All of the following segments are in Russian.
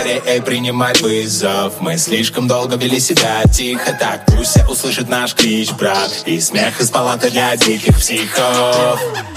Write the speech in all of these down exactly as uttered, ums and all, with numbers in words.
скорее принимай вызов. Мы слишком долго вели себя тихо, так пусть все услышат наш клич, брат. И смех из палаты для диких психов.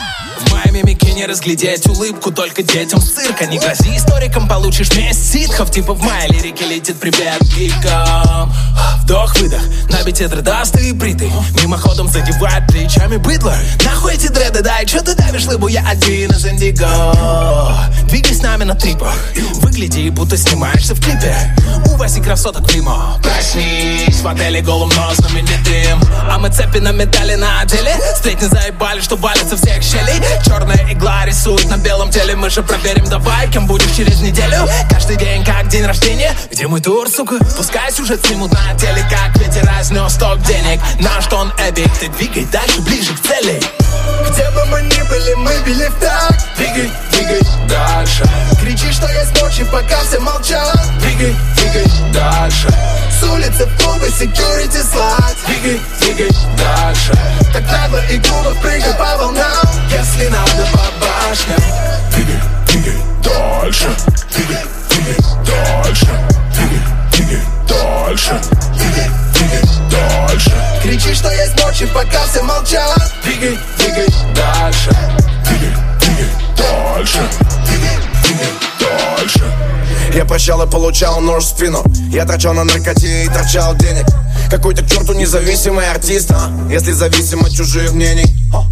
В моей мимике не разглядеть улыбку только детям с цирка. Не грози историкам, получишь месть ситхов. Типа в моей лирике летит привет гикам. Вдох-выдох, на бите дредастый и бритый. Мимоходом задевает плечами быдло. Нахуй эти дреды, дай, чё ты давишь лыбу? Я один из индиго. Двигай с нами на трипах. Выгляди, будто снимаешься в клипе. Увози красоток в лимо. Проснись, в отеле голым носом именитым. А мы цепи на медали на отделе. Сплетни заебали, что валятся всех щелей. Черная игла рисует на белом теле. Мы же проверим, давай, кем будешь через неделю. Каждый день как день рождения. Где мой тур, сука? Пускай сюжет снимут на теле. Как ветер разнес ток денег. Наш тон эпик. Ты двигай дальше, ближе к цели. Где бы мы ни были, мы били в такт. Двигай, двигай дальше. Кричи, что есть ночи, пока все молчат. Двигай, двигай дальше. С улицы в клубы, security слать. Двигай, двигай дальше. Так нагло и грубо прыгай по волнам. Если надо по башням. Двигай, двигай дальше. Двигай, двигай дальше. Двигай, двигай дальше. Двигай, двигай дальше. Кричи, что есть ночи, пока все молчат. Двигай, двигай дальше. Двигай, двигай дальше. Двигай, двигай дальше. Я прощал и получал нож в спину. Я торчал на наркоте и торчал денег. Какой-то к черту независимый артист, а? Если зависим от чужих мнений.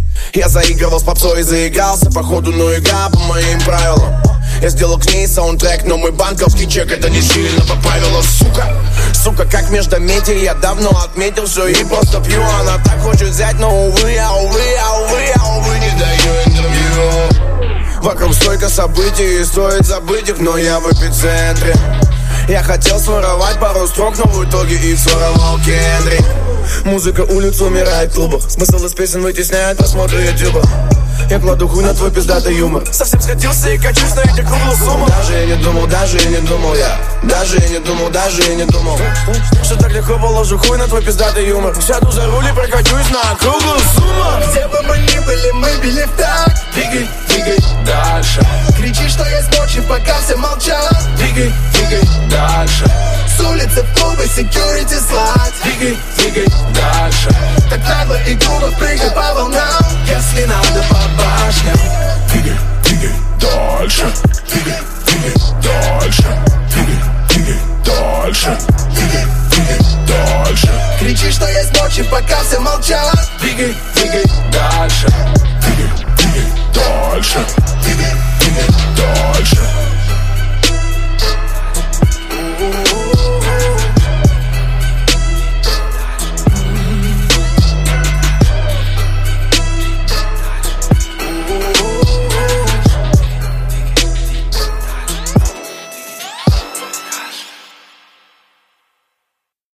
Я заигрывал с попсой и заигрался. Походу, ну игра по моим правилам. Я сделал к ней саундтрек, но мой банковский чек это не сильно поправило, сука. Сука, как междометие, я давно отметил все и просто пью. Она так хочет взять, но увы, я, увы, я, увы, я, увы, не даю интервью. Вокруг столько событий, и стоит забыть их, но я в эпицентре. Я хотел своровать пару строк, но в итоге их своровал Кендри. Музыка улиц умирает в клубах. Смысл из песен вытесняет просмотры ютуба. Я кладу хуй на твой пиздатый юмор. Совсем сходился и качусь на этих круглых суммах. Даже я не думал, даже я не думал я. Даже я не думал, даже я не думал, что так легко положу хуй на твой пиздатый юмор. Сяду за руль и прокачусь на круглую сумму. Где бы мы ни были, мы били в такт. Двигай, двигай дальше. Кричи, что есть ночи, пока все молчат. Двигай, двигай дальше. С улицы в клубы, security слать. Двигай, двигай дальше. Так нагло и грубо прыгай по волнам. Если надо по башням. Двигай, двигай дальше. Двигай, двигай дальше. Двигай, двигай дальше. Двигай, двигай дальше. Кричи, что есть ночи, пока все молчат. Двигай, двигай дальше. Двигай, двигай дальше. Двигай, двигай дальше.